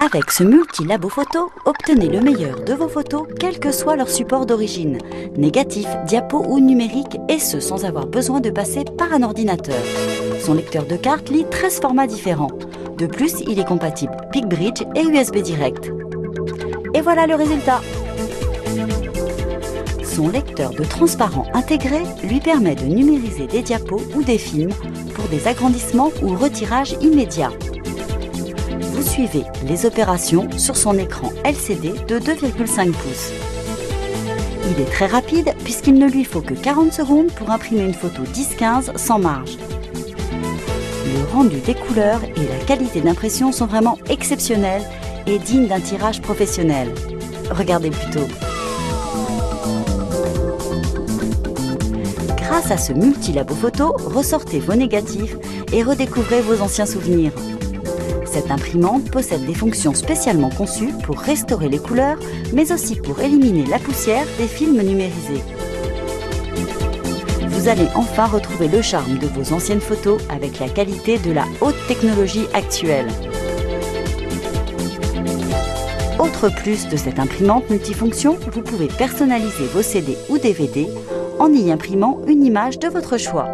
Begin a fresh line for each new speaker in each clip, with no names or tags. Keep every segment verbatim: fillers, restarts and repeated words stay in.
Avec ce multi-labo photo, obtenez le meilleur de vos photos, quel que soit leur support d'origine, négatif, diapo ou numérique, et ce sans avoir besoin de passer par un ordinateur. Son lecteur de carte lit treize formats différents. De plus, il est compatible PicBridge et U S B direct. Et voilà le résultat! Son lecteur de transparent intégré lui permet de numériser des diapos ou des films pour des agrandissements ou retirages immédiats. Vous suivez les opérations sur son écran L C D de deux virgule cinq pouces. Il est très rapide puisqu'il ne lui faut que quarante secondes pour imprimer une photo dix quinze sans marge. Le rendu des couleurs et la qualité d'impression sont vraiment exceptionnels et dignes d'un tirage professionnel. Regardez plutôt. Grâce à ce multi-labo photo, ressortez vos négatifs et redécouvrez vos anciens souvenirs. Cette imprimante possède des fonctions spécialement conçues pour restaurer les couleurs, mais aussi pour éliminer la poussière des films numérisés. Vous allez enfin retrouver le charme de vos anciennes photos avec la qualité de la haute technologie actuelle. Autre plus de cette imprimante multifonction, vous pouvez personnaliser vos C D ou D V D en y imprimant une image de votre choix.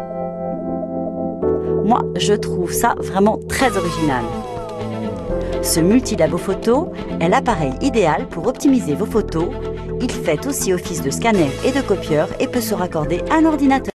Moi, je trouve ça vraiment très original. Ce multi-labo photo est l'appareil idéal pour optimiser vos photos. Il fait aussi office de scanner et de copieur et peut se raccorder à un ordinateur.